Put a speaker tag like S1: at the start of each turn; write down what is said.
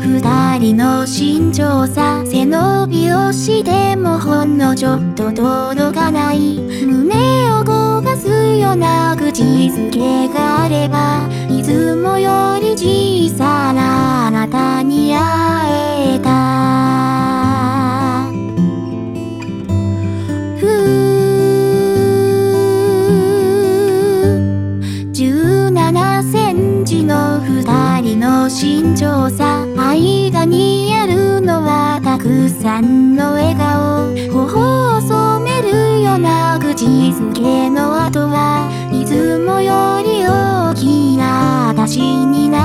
S1: 二人の身長差、背伸びをしてもほんのちょっと届かない。胸を焦がすような口づけがあれば、いつもより小さなあなたに会えた。17センチの二人の身長差、間にあるのはたくさんの笑顔。頬を染めるような口づけの後は、いつもより大きな私になる。